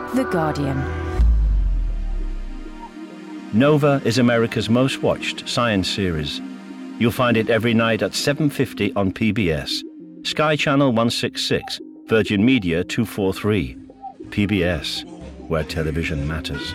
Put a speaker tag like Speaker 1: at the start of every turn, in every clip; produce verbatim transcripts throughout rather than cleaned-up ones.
Speaker 1: The Guardian.
Speaker 2: Nova is America's most watched science series. You'll find it every night at seven fifty on P B S, Sky Channel one sixty-six, Virgin Media two forty-three. P B S, where television matters.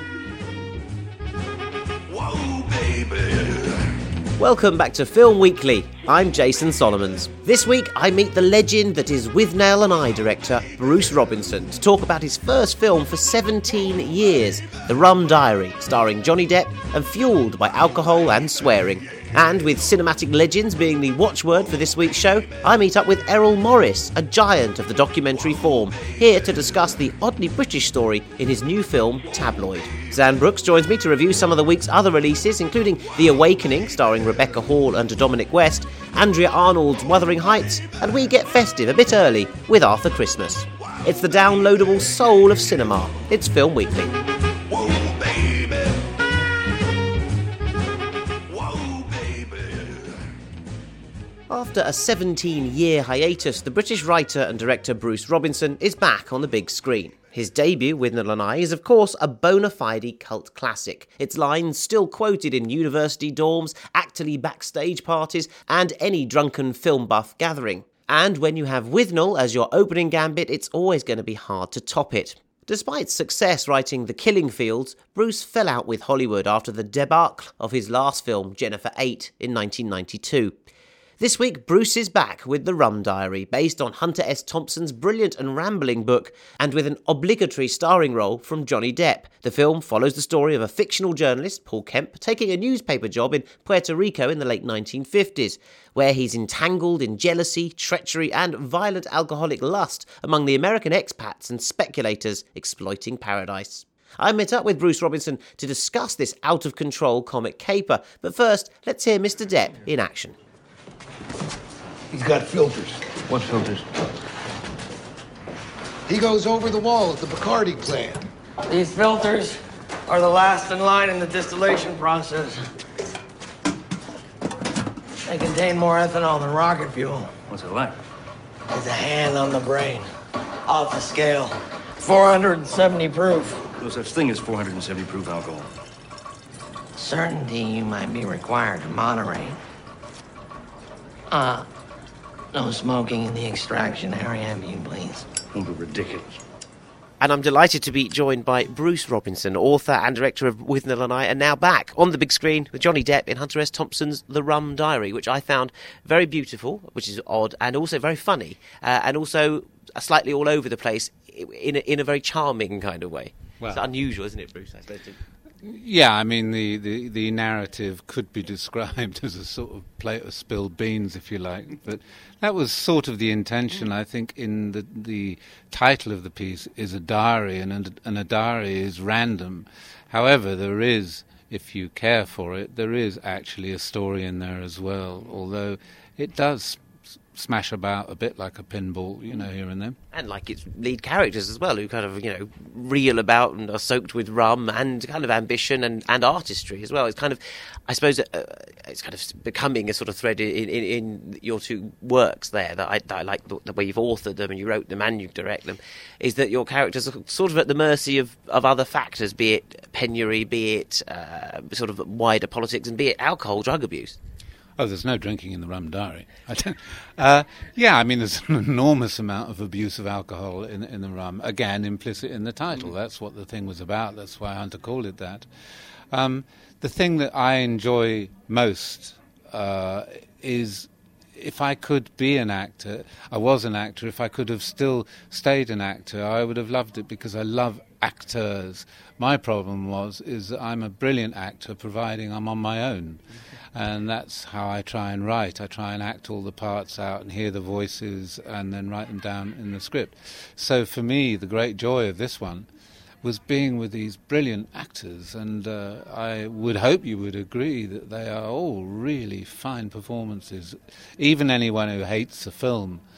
Speaker 3: Whoa, baby.
Speaker 4: Welcome back to Film Weekly. I'm Jason Solomons. This week I meet the legend that is Withnail and I director Bruce Robinson to talk about his first film for seventeen years, The Rum Diary, starring Johnny Depp and fuelled by alcohol and swearing. And with cinematic legends being the watchword for this week's show, I meet up with Errol Morris, a giant of the documentary form, here to discuss the oddly British story in his new film, Tabloid. Zan Brooks joins me to review some of the week's other releases, including The Awakening, starring Rebecca Hall and Dominic West, Andrea Arnold's Wuthering Heights, and we get festive a bit early with Arthur Christmas. It's the downloadable soul of cinema. It's Film Weekly.
Speaker 3: Whoa, baby. Whoa, baby.
Speaker 4: After a seventeen-year hiatus, the British writer and director Bruce Robinson is back on the big screen. His debut, Withnail and I, is of course a bona fide cult classic. Its lines still quoted in university dorms, actorly backstage parties, and any drunken film buff gathering. And when you have Withnail as your opening gambit, it's always going to be hard to top it. Despite success writing The Killing Fields, Bruce fell out with Hollywood after the debacle of his last film, Jennifer eight, in nineteen ninety-two. This week, Bruce is back with The Rum Diary, based on Hunter S. Thompson's brilliant and rambling book, and with an obligatory starring role from Johnny Depp. The film follows the story of a fictional journalist, Paul Kemp, taking a newspaper job in Puerto Rico in the late nineteen fifties, where he's entangled in jealousy, treachery, and violent alcoholic lust among the American expats and speculators exploiting paradise. I met up with Bruce Robinson to discuss this out-of-control comic caper, but first, let's hear Mister Depp in action.
Speaker 5: He's got filters.
Speaker 6: What filters?
Speaker 5: He goes over the wall at the Bacardi plant.
Speaker 6: These filters are the last in line in the distillation process. They contain more ethanol than rocket fuel.
Speaker 7: What's it like?
Speaker 6: It's a hand on the brain. Off the scale. four hundred seventy proof.
Speaker 7: No such thing as four hundred seventy proof alcohol.
Speaker 6: Certainty you might be required to moderate. Uh, no smoking in the extraction area, if you please.
Speaker 7: Don't be ridiculous.
Speaker 4: And I'm delighted to be joined by Bruce Robinson, author and director of Withnail and I, and now back on the big screen with Johnny Depp in Hunter S. Thompson's The Rum Diary, which I found very beautiful, which is odd, and also very funny, uh, and also slightly all over the place in a, in a very charming kind of way. Well, it's unusual, isn't it, Bruce? I suppose.
Speaker 8: Yeah, I mean, the, the, the narrative could be described as a sort of plate of spilled beans, if you like. But that was sort of the intention, I think, in the the title of the piece is a diary, and a, and a diary is random. However, there is, if you care for it, there is actually a story in there as well, although it does smash about a bit like a pinball, you know, here and there.
Speaker 4: And like its lead characters as well, who kind of, you know, reel about and are soaked with rum and kind of ambition and, and artistry as well. It's kind of, I suppose, uh, it's kind of becoming a sort of thread in, in, in your two works there that I, that I like the, the way you've authored them and you wrote them and you direct them, is that your characters are sort of at the mercy of, of other factors, be it penury, be it uh, sort of wider politics, and be it alcohol, drug abuse.
Speaker 8: Oh, there's no drinking in The Rum Diary. I don't, uh, yeah, I mean, there's an enormous amount of abuse of alcohol in, in the rum. Again, implicit in the title. Mm. That's what the thing was about. That's why Hunter called it that. Um, the thing that I enjoy most uh, is if I could be an actor, I was an actor, if I could have still stayed an actor, I would have loved it because I love actors. My problem was, is that I'm a brilliant actor providing I'm on my own. And that's how I try and write. I try and act all the parts out and hear the voices and then write them down in the script. So for me, the great joy of this one was being with these brilliant actors, and uh, I would hope you would agree that they are all really fine performances. Even anyone who hates the film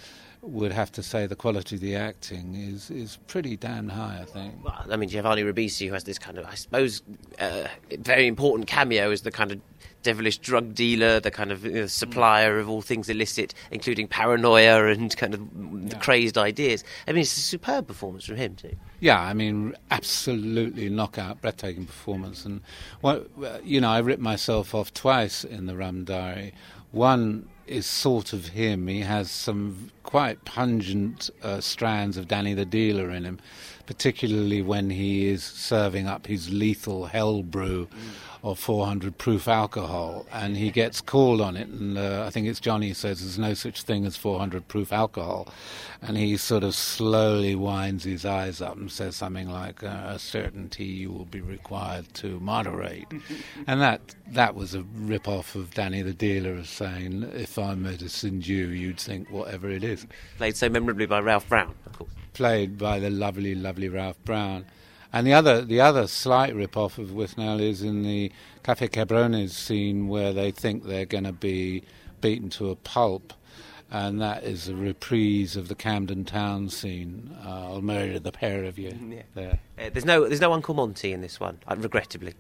Speaker 8: would have to say the quality of the acting is, is pretty damn high, I think.
Speaker 4: Well, I mean, Giovanni Ribisi, who has this kind of, I suppose, uh, very important cameo as the kind of devilish drug dealer, the kind of you know, supplier of all things illicit, including paranoia and kind of
Speaker 8: Yeah.
Speaker 4: crazed ideas. I mean, it's a superb performance from him, too.
Speaker 8: Yeah, I mean, absolutely knockout, breathtaking performance. And, well, you know, I ripped myself off twice in the Rum Diary. One is sort of him. He has some quite pungent uh, strands of Danny the Dealer in him, particularly when he is serving up his lethal hell brew mm. of four hundred proof alcohol, and he gets called on it, and uh, I think it's Johnny who says there's no such thing as four hundred proof alcohol, and he sort of slowly winds his eyes up and says something like, uh, a certainty you will be required to moderate. And that that was a rip-off of Danny the Dealer as saying, if I medicined you, you'd think whatever it is.
Speaker 4: Played so memorably by Ralph Brown, of course.
Speaker 8: Played by the lovely, lovely Ralph Brown. And the other the other slight rip-off of Withnail is in the Cafe Cabrones scene where they think they're going to be beaten to a pulp, and that is a reprise of the Camden Town scene. Uh, I'll murder the pair of you.
Speaker 4: Yeah.
Speaker 8: There.
Speaker 4: Uh, there's no there's no Uncle Monty in this one, uh, regrettably.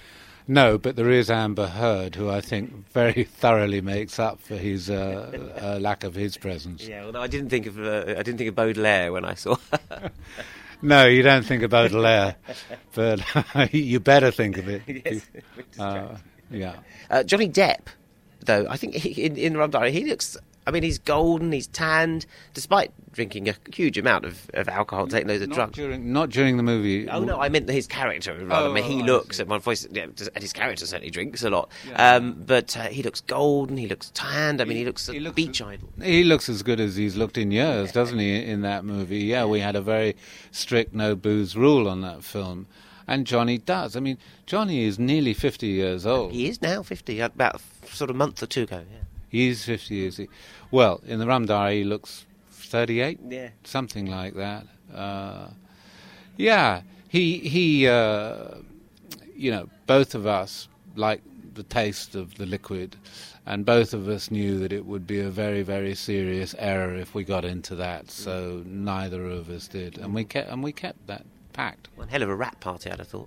Speaker 8: No, but there is Amber Heard, who I think very thoroughly makes up for his uh, uh, lack of his presence.
Speaker 4: Yeah, although I didn't think of uh, I didn't think of Baudelaire when I saw her.
Speaker 8: No, you don't think of Baudelaire, but you better think of it.
Speaker 4: Yes,
Speaker 8: uh, yeah.
Speaker 4: Uh, Johnny Depp, though, I think he, in, in Rum Diary, he looks... I mean, he's golden, he's tanned, despite drinking a huge amount of, of alcohol, taking loads of
Speaker 8: Not
Speaker 4: drugs.
Speaker 8: during, not during the movie.
Speaker 4: Oh, no, I meant his character, rather.
Speaker 8: Oh,
Speaker 4: I mean, he
Speaker 8: I
Speaker 4: looks,
Speaker 8: see.
Speaker 4: at one voice, yeah, and his character certainly drinks a lot.
Speaker 8: Yeah.
Speaker 4: Um, but uh, he looks golden, he looks tanned, I mean, he looks a
Speaker 8: He looks
Speaker 4: beach
Speaker 8: as-
Speaker 4: idol.
Speaker 8: He looks as good as he's looked in years, doesn't he, in that movie? Yeah, we had a very strict no booze rule on that film. And Johnny does. I mean, Johnny is nearly fifty years old.
Speaker 4: He is now fifty, about a sort of month or two ago, yeah.
Speaker 8: He's fifty years. Well, in the Rum Diary, he looks thirty-eight,
Speaker 4: Yeah.
Speaker 8: something like that. Uh, yeah, he he. Uh, you know, both of us like the taste of the liquid, and both of us knew that it would be a very, very serious error if we got into that. So neither of us did, and we kept and we kept that pact.
Speaker 4: One hell of a rap party, I'd have thought.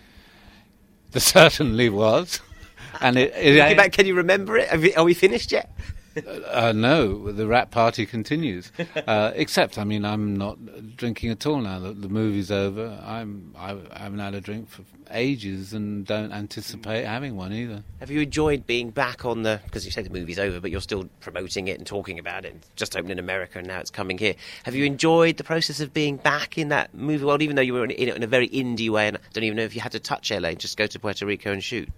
Speaker 8: There certainly was, and it. it
Speaker 4: Looking back, can you remember it? Have we, are we finished yet?
Speaker 8: Uh, no, the rap party continues. Uh, except, I mean, I'm not drinking at all now. The, the movie's over. I'm, I, I haven't had a drink for ages and don't anticipate having one either.
Speaker 4: Have you enjoyed being back on the... Because you say the movie's over, but you're still promoting it and talking about it. It's just opened in America and now it's coming here. Have you enjoyed the process of being back in that movie world, even though you were in it in a very indie way, and I don't even know if you had to touch L A, just go to Puerto Rico and shoot?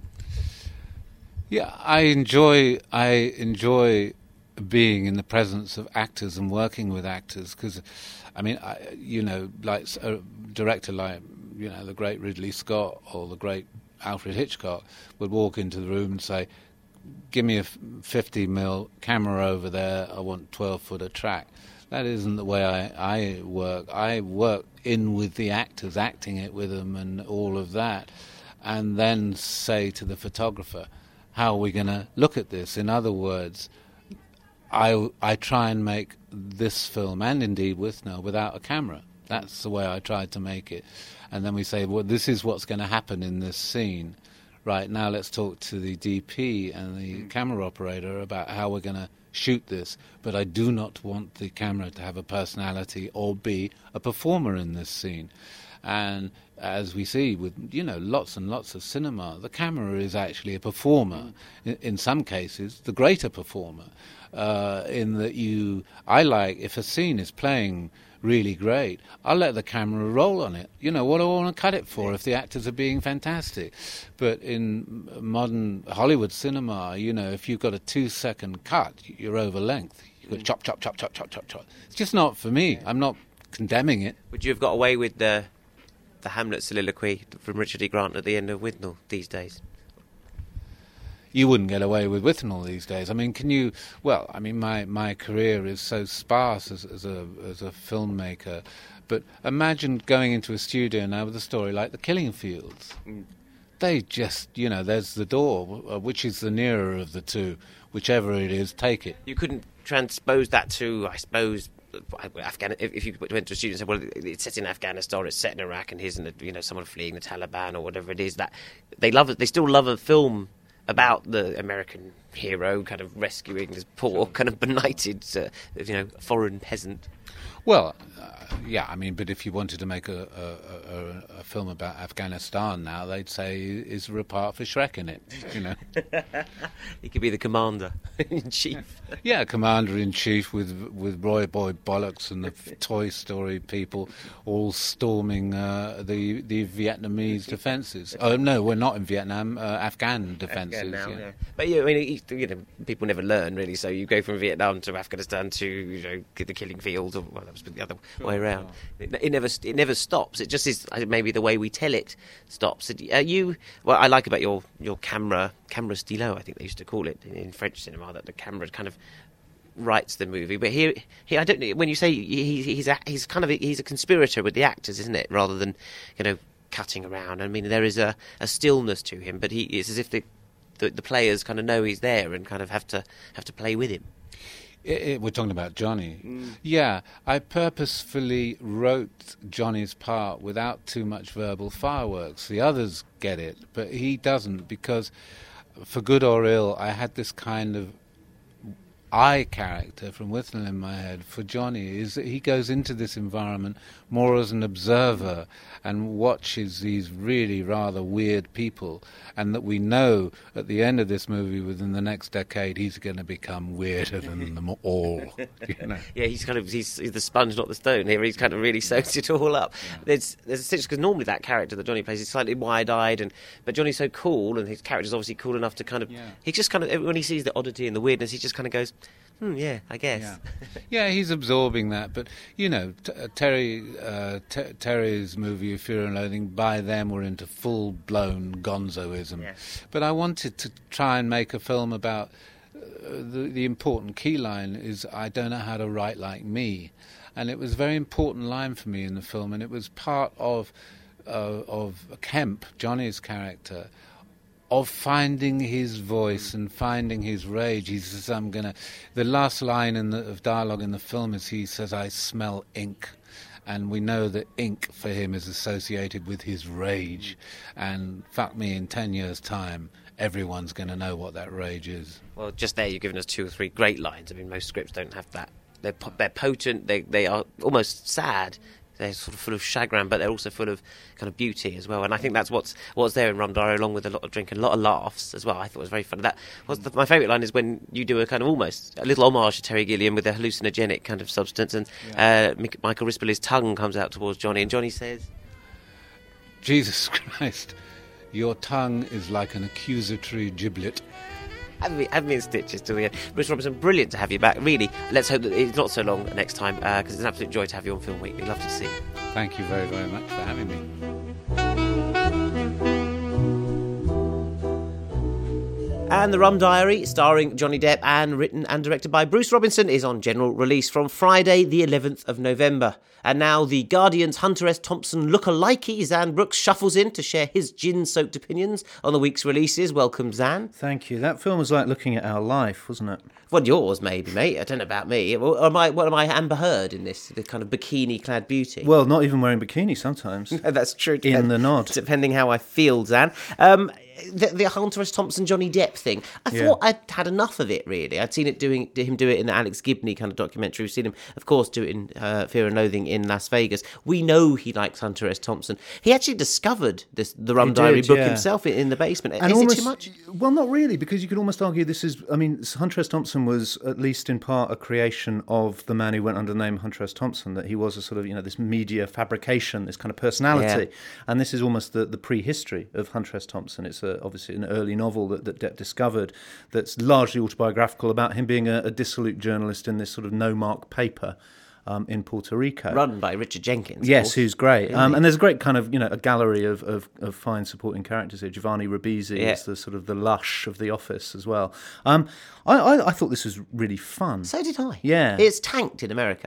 Speaker 8: Yeah, I enjoy I enjoy being in the presence of actors and working with actors because, I mean, I, you know, like a director like, you know, the great Ridley Scott or the great Alfred Hitchcock would walk into the room and say, give me a fifty mil camera over there, I want twelve foot of track. That isn't the way I, I work. I work in with the actors, acting it with them and all of that, and then say to the photographer, how are we going to look at this? In other words, I, I try and make this film, and indeed Withnail, without a camera. That's the way I tried to make it. And then we say, well, this is what's going to happen in this scene. Right, now let's talk to the D P and the camera operator about how we're going to shoot this. But I do not want the camera to have a personality or be a performer in this scene. And as we see with, you know, lots and lots of cinema, the camera is actually a performer. In, in some cases, the greater performer. Uh, in that you, I like, if a scene is playing really great, I'll let the camera roll on it. You know, what do I want to cut it for if the actors are being fantastic? But in modern Hollywood cinema, you know, if you've got a two-second cut, you're over length. You've got chop, chop, chop, chop, chop, chop, chop. It's just not for me. I'm not condemning it.
Speaker 4: Would you have got away with the the Hamlet soliloquy from Richard E. Grant at the end of Withnail these days?
Speaker 8: You wouldn't get away with Withnail these days. I mean, can you... Well, I mean, my, my career is so sparse as, as a as a filmmaker, but imagine going into a studio now with a story like The Killing Fields. Mm. They just, you know, there's the door, which is the nearer of the two. Whichever it is, take it.
Speaker 4: You couldn't transpose that to, I suppose, Afghan. If you went to a student and said, "Well, it's set in Afghanistan, it's set in Iraq, and here's an, you know someone fleeing the Taliban or whatever it is," that they love it. They still love a film about the American hero kind of rescuing this poor, kind of benighted, uh, you know, foreign peasant.
Speaker 8: Well, uh, yeah, I mean, but if you wanted to make a, a, a, a film about Afghanistan now, they'd say, is there a part for Shrek in it, you know?
Speaker 4: He could be the commander-in-chief.
Speaker 8: Yeah, commander-in-chief with with Roy Boy Bollocks and the Toy Story people all storming uh, the, the Vietnamese defences. Oh, no, we're not in Vietnam, uh, Afghan defences.
Speaker 4: Now,
Speaker 8: yeah.
Speaker 4: yeah. But, yeah, I mean, you know, people never learn, really, so you go from Vietnam to Afghanistan to, you know, the killing fields, or, well, that was the other sure, way around. Sure. It, it never it never stops. It just is maybe the way we tell it stops. Uh, you, what I like about your, your camera, camera stylo, I think they used to call it in, in French cinema, that the camera kind of writes the movie. But here, here I don't know, when you say he, he's a, he's kind of a, he's a conspirator with the actors, isn't it? Rather than, you know, cutting around. I mean, there is a, a stillness to him, but he it's as if the, the the players kind of know he's there and kind of have to have to play with him.
Speaker 8: It, it, we're talking about Johnny. Mm. Yeah, I purposefully wrote Johnny's part without too much verbal fireworks. The others get it, but he doesn't, because for good or ill, I had this kind of I character from Whittle in my head for Johnny, is that he goes into this environment more as an observer and watches these really rather weird people, and that we know at the end of this movie, within the next decade, he's going to become weirder than them all. You know?
Speaker 4: Yeah, he's kind of he's, he's the sponge, not the stone. Here, he's kind of really soaks it all up. Yeah. There's there's a situation, because normally that character that Johnny plays is slightly wide-eyed, and but Johnny's so cool, and his character's obviously cool enough to kind of yeah. he just kind of when he sees the oddity and the weirdness, he just kind of goes, Hmm, yeah, I guess.
Speaker 8: Yeah. yeah, he's absorbing that. But, you know, t- Terry uh, t- Terry's movie, Fear and Loathing, by then were into full-blown gonzoism. Yeah. But I wanted to try and make a film about uh, the, the important key line is, I don't know how to write like me. And it was a very important line for me in the film, and it was part of, uh, of Kemp, Johnny's character, of finding his voice and finding his rage. He says, I'm going to... The last line in the, of dialogue in the film is he says, I smell ink. And we know that ink for him is associated with his rage. And fuck me, in ten years' time, everyone's going to know what that rage is.
Speaker 4: Well, just there you've given us two or three great lines. I mean, most scripts don't have that. They're, po- they're potent, they, they are almost sad. They're sort of full of chagrin, but they're also full of kind of beauty as well. And I think that's what's what's there in Rum Diary, along with a lot of drink and a lot of laughs as well. I thought it was very funny. That was the, my favourite line is when you do a kind of almost a little homage to Terry Gilliam with a hallucinogenic kind of substance, and yeah. uh, Michael Rispol's tongue comes out towards Johnny, and Johnny says,
Speaker 8: Jesus Christ, your tongue is like an accusatory giblet.
Speaker 4: Have me, have me in stitches till the end. Bruce Robinson, brilliant to have you back. Really, let's hope that it's not so long next time, because uh, it's an absolute joy to have you on Film Week. We'd love to see you.
Speaker 8: Thank you very, very much for having me.
Speaker 4: And The Rum Diary, starring Johnny Depp and written and directed by Bruce Robinson, is on general release from Friday the eleventh of November. And now the Guardian's Hunter S. Thompson lookalike Zan Brooks shuffles in to share his gin-soaked opinions on the week's releases. Welcome, Zan.
Speaker 1: Thank you. That film was like looking at our life, wasn't it?
Speaker 4: Well, yours, maybe, mate. I don't know about me. Or am I, what am I, Amber Heard in this, the kind of bikini-clad beauty?
Speaker 1: Well, not even wearing bikini sometimes.
Speaker 4: No, that's true.
Speaker 1: In depend- the nod.
Speaker 4: Depending how I feel, Zan. Um, the, the Hunter S. Thompson, Johnny Depp thing, I yeah. thought I'd had enough of it, really. I'd seen it doing him do it in the Alex Gibney kind of documentary. We've seen him, of course, do it in uh, Fear and Loathing in Las Vegas. We know he likes Hunter S. Thompson. He actually discovered this the Rum
Speaker 1: he
Speaker 4: Diary
Speaker 1: did,
Speaker 4: book
Speaker 1: yeah.
Speaker 4: himself in, in the basement.
Speaker 1: And
Speaker 4: is
Speaker 1: almost,
Speaker 4: it too much?
Speaker 1: Well, not really, because you could almost argue this is, I mean, Hunter S. Thompson was at least in part a creation of the man who went under the name Hunter S. Thompson, that he was a sort of, you know, this media fabrication, this kind of personality. Yeah. And this is almost the, the prehistory of Hunter S. Thompson. It's a, obviously an early novel that, that Depp discovered that's largely autobiographical about him being a, a dissolute journalist in this sort of no-mark paper um, in Puerto Rico.
Speaker 4: Run by Richard Jenkins.
Speaker 1: Yes, who's great. Um, and there's a great kind of, you know, a gallery of, of, of fine supporting characters here. Giovanni Ribisi yeah. is the sort of the lush of The Office as well. Um, I, I, I thought this was really fun.
Speaker 4: So did I.
Speaker 1: Yeah.
Speaker 4: It's tanked in America.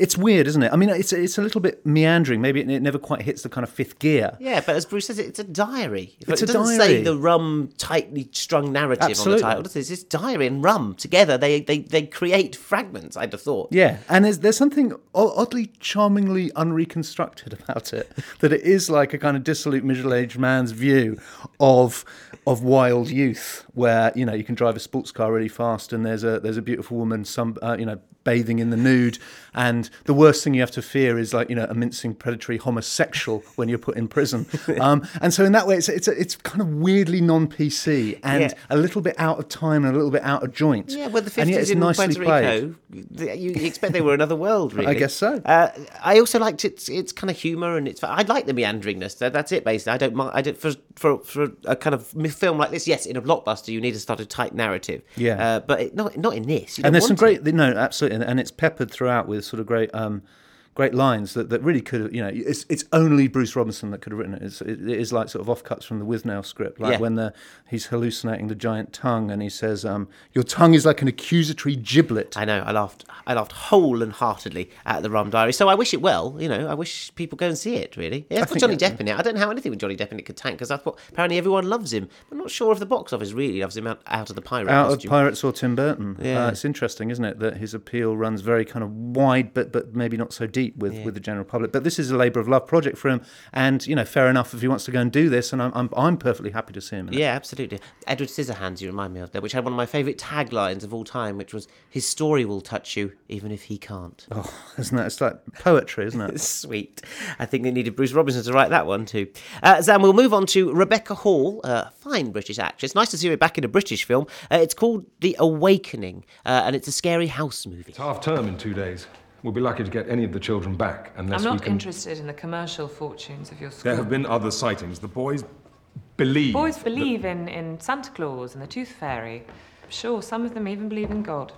Speaker 1: It's weird, isn't it? I mean, it's it's a little bit meandering. Maybe it, it never quite hits the kind of fifth gear.
Speaker 4: Yeah, but as Bruce says, it's a diary.
Speaker 1: It's
Speaker 4: it
Speaker 1: a
Speaker 4: doesn't
Speaker 1: diary.
Speaker 4: say the rum tightly strung narrative
Speaker 1: Absolutely.
Speaker 4: on the title, does it? It's just diary and rum together. They they they create fragments. I'd have thought.
Speaker 1: Yeah, and there's there's something o- oddly charmingly unreconstructed about it. That it is like a kind of dissolute middle-aged man's view of of wild youth, where you know you can drive a sports car really fast, and there's a there's a beautiful woman, some uh, you know. bathing in the nude, and the worst thing you have to fear is like you know a mincing predatory homosexual when you're put in prison. Um, and so in that way, it's it's it's kind of weirdly non-P C and
Speaker 4: Yeah.
Speaker 1: a little bit out of time and a little bit out of joint.
Speaker 4: Yeah, well, the
Speaker 1: and yet
Speaker 4: fifties
Speaker 1: it's
Speaker 4: in
Speaker 1: nicely
Speaker 4: Puerto
Speaker 1: played.
Speaker 4: Rico, you, you expect they were another world, really.
Speaker 1: I guess so.
Speaker 4: Uh, I also liked its its kind of humour and its. I like the meanderingness. That, that's it, basically. I don't mind. I don't for for for a kind of film like this. Yes, in a blockbuster, you need to start a tight narrative.
Speaker 1: Yeah.
Speaker 4: uh, but it, not not in this. You don't
Speaker 1: And there's some
Speaker 4: want
Speaker 1: great,
Speaker 4: it.
Speaker 1: no, absolutely, and, and it's peppered throughout with sort of great, um, great lines that, that really could have, you know, it's it's only Bruce Robinson that could have written it. It's, it, it is like sort of offcuts from the Withnail script, like
Speaker 4: Yeah.
Speaker 1: when the he's hallucinating the giant tongue, and he says, um, "Your tongue is like an accusatory giblet."
Speaker 4: I know. I laughed. I laughed whole and heartedly at the Rum Diary. So I wish it well. You know, I wish people go and see it. Really, yeah, it's got
Speaker 1: think
Speaker 4: Johnny
Speaker 1: that-
Speaker 4: Depp in it. I don't know how anything with Johnny Depp in it could tank because I thought apparently everyone loves him. I'm not sure if the box office really loves him out, out of the pirate
Speaker 1: Out
Speaker 4: costume.
Speaker 1: of Pirates or Tim Burton.
Speaker 4: Yeah.
Speaker 1: Uh, it's interesting, isn't it, that his appeal runs very kind of wide, but but maybe not so deep with,
Speaker 4: Yeah.
Speaker 1: with the general public. But this is a labour of love project for him, and you know, fair enough if he wants to go and do this, and I'm I'm, I'm perfectly happy to see him. In it.
Speaker 4: Yeah, absolutely. Edward Scissorhands, you remind me of that, which had one of my favourite taglines of all time, which was "His story will touch you, even if he can't."
Speaker 1: Oh, isn't that? It's like poetry, isn't it?
Speaker 4: Sweet. I think they needed Bruce Robinson to write that one too. Uh, Zam, we'll move on to Rebecca Hall, a fine British actress. Nice to see her back in a British film. Uh, it's called The Awakening, uh, and it's a scary house movie.
Speaker 9: It's half term in two days. We'll be lucky to get any of the children back unless
Speaker 10: I'm
Speaker 9: we
Speaker 10: not
Speaker 9: can...
Speaker 10: interested in the commercial fortunes of your school.
Speaker 9: There have been other sightings. The boys believe...
Speaker 10: Boys
Speaker 9: that-
Speaker 10: believe in, in Santa Claus and the Tooth Fairy. Sure, some of them even believe in God.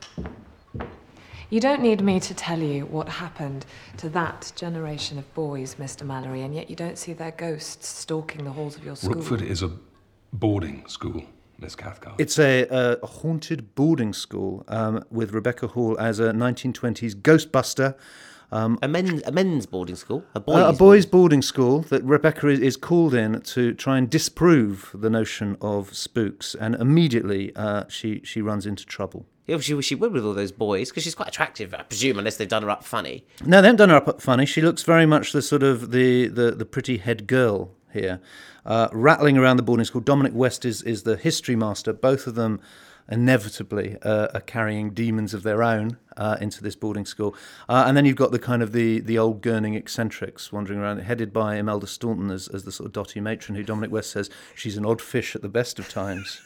Speaker 10: You don't need me to tell you what happened to that generation of boys, Mister Mallory, and yet you don't see their ghosts stalking the halls of your school.
Speaker 9: Rookford is a boarding school, Miss Cathcart.
Speaker 1: It's a, a haunted boarding school um, with Rebecca Hall as a nineteen twenties Ghostbuster. Um,
Speaker 4: A, men, a men's boarding school, a boys'
Speaker 1: a, a boys' boarding school that Rebecca is, is called in to try and disprove the notion of spooks, and immediately uh, she she runs into trouble.
Speaker 4: Yeah, she, she would with all those boys because she's quite attractive, I presume, unless they've done her up funny.
Speaker 1: No, they haven't done her up funny. She looks very much the sort of the, the, the pretty head girl here, uh, rattling around the boarding school. Dominic West is, is the history master. Both of them inevitably uh, are carrying demons of their own uh, into this boarding school. Uh, and then you've got the kind of the, the old gurning eccentrics wandering around, headed by Imelda Staunton as, as the sort of dotty matron who Dominic West says she's an odd fish at the best of times.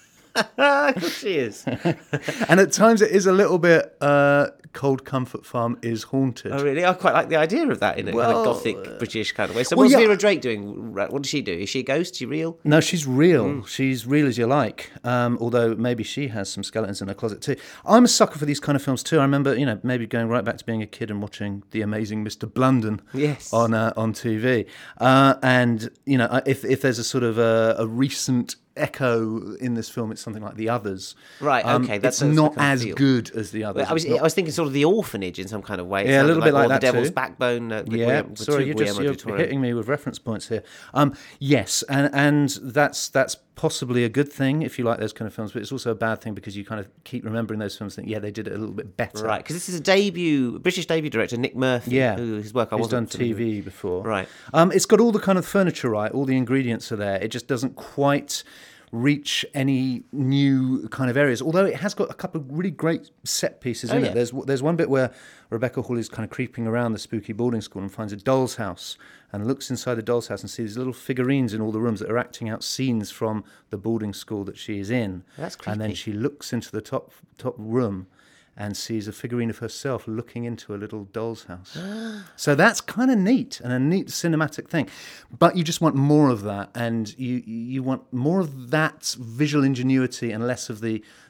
Speaker 4: Of course she is.
Speaker 1: And at times it is a little bit uh, Cold Comfort Farm is haunted.
Speaker 4: Oh, really? I quite like the idea of that in a
Speaker 1: Well,
Speaker 4: kind of gothic British kind of way. So
Speaker 1: well,
Speaker 4: what's
Speaker 1: yeah.
Speaker 4: Vera Drake doing? What does she do? Is she a ghost? Is she real?
Speaker 1: No, she's real. She's real as you like. Um, although maybe she has some skeletons in her closet too. I'm a sucker for these kind of films too. I remember, you know, maybe going right back to being a kid and watching The Amazing Mister Blunden
Speaker 4: Yes.
Speaker 1: on uh, on T V. Uh, and you know, if if there's a sort of a, a recent echo in this film, it's something like The Others.
Speaker 4: Right,
Speaker 1: Um,
Speaker 4: okay, that's-
Speaker 1: it's
Speaker 4: that's
Speaker 1: not
Speaker 4: the kind of
Speaker 1: as
Speaker 4: feel.
Speaker 1: good as The Others.
Speaker 4: I was,
Speaker 1: It's not-
Speaker 4: I was thinking sort of The Orphanage in some kind of way. It
Speaker 1: Yeah, a
Speaker 4: sounded
Speaker 1: little bit like
Speaker 4: or
Speaker 1: that
Speaker 4: The Devil's
Speaker 1: too.
Speaker 4: Backbone. Uh, with
Speaker 1: Yeah,
Speaker 4: Guillermo- with
Speaker 1: sorry,
Speaker 4: two
Speaker 1: you're just
Speaker 4: Guillermo
Speaker 1: you're
Speaker 4: del Toro.
Speaker 1: hitting me with reference points here. Um, yes, and and that's that's possibly a good thing if you like those kind of films, but it's also a bad thing because you kind of keep remembering those films and think, yeah, they did it a little bit better.
Speaker 4: Right, because this is a debut, British debut director, Nick Murphy.
Speaker 1: Yeah,
Speaker 4: who, his work I
Speaker 1: He's
Speaker 4: wasn't
Speaker 1: done
Speaker 4: familiar
Speaker 1: T V
Speaker 4: with.
Speaker 1: before.
Speaker 4: Right.
Speaker 1: Um, it's got all the kind of furniture right, all the ingredients are there. It just doesn't quite reach any new kind of areas. Although it has got a couple of really great set pieces
Speaker 4: Oh,
Speaker 1: in
Speaker 4: yeah.
Speaker 1: it. There's there's one bit where Rebecca Hall is kind of creeping around the spooky boarding school and finds a doll's house and looks inside the doll's house and sees little figurines in all the rooms that are acting out scenes from the boarding school that she is in.
Speaker 4: That's
Speaker 1: And then
Speaker 4: creepy.
Speaker 1: she looks into the top top room and sees a figurine of herself looking into a little doll's house. So that's kind of neat and a neat cinematic thing. But you just want more of that, and you you want more of that visual ingenuity and less of the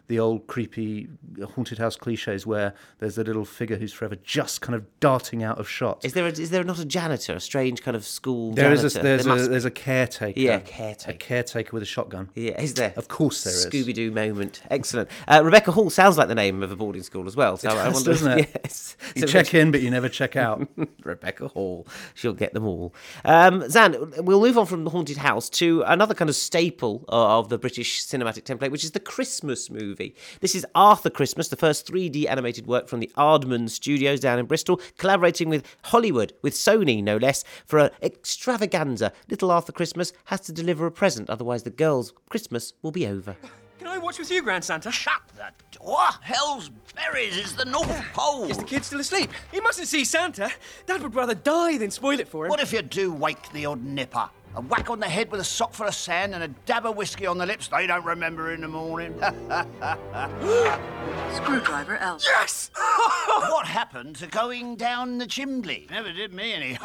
Speaker 1: the old creepy haunted house cliches where there's a little figure who's forever just kind of darting out of shot.
Speaker 4: Is there a, is there not a janitor, a strange kind of school
Speaker 1: There
Speaker 4: janitor?
Speaker 1: is a, there's,
Speaker 4: There
Speaker 1: a,
Speaker 4: must-
Speaker 1: there's a caretaker.
Speaker 4: Yeah, caretaker.
Speaker 1: A caretaker with a shotgun.
Speaker 4: Yeah, is there?
Speaker 1: Of course there is.
Speaker 4: Scooby-Doo moment. Excellent. Uh, Rebecca Hall sounds like the name of a boarding school as well. So
Speaker 1: It
Speaker 4: I
Speaker 1: does,
Speaker 4: wonder,
Speaker 1: doesn't it?
Speaker 4: Yes.
Speaker 1: You
Speaker 4: So
Speaker 1: check in, but you never check out.
Speaker 4: Rebecca Hall. She'll get them all. Um, Zan, we'll move on from the haunted house to another kind of staple of the British cinematic template, which is the Christmas movie. This is Arthur Christmas, the first three D animated work from the Aardman Studios down in Bristol, collaborating with Hollywood, with Sony no less, for an extravaganza. Little Arthur Christmas has to deliver a present, otherwise the girl's Christmas will be over.
Speaker 11: Can I watch with you, Grand Santa?
Speaker 3: Shut the door. Hell's berries is the North Pole.
Speaker 11: Is the kid still asleep? He mustn't see Santa. Dad would rather die than spoil it for him.
Speaker 3: What if you do wake the odd nipper? A whack on the head with a sock full of sand and a dab of whiskey on the lips they don't remember in the morning.
Speaker 12: Screwdriver L.
Speaker 3: Yes! What happened to going down the chimney? Never did me any.